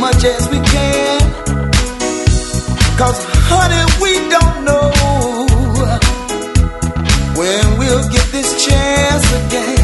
much as we can. 'Cause honey, we don't know when we'll get this chance again.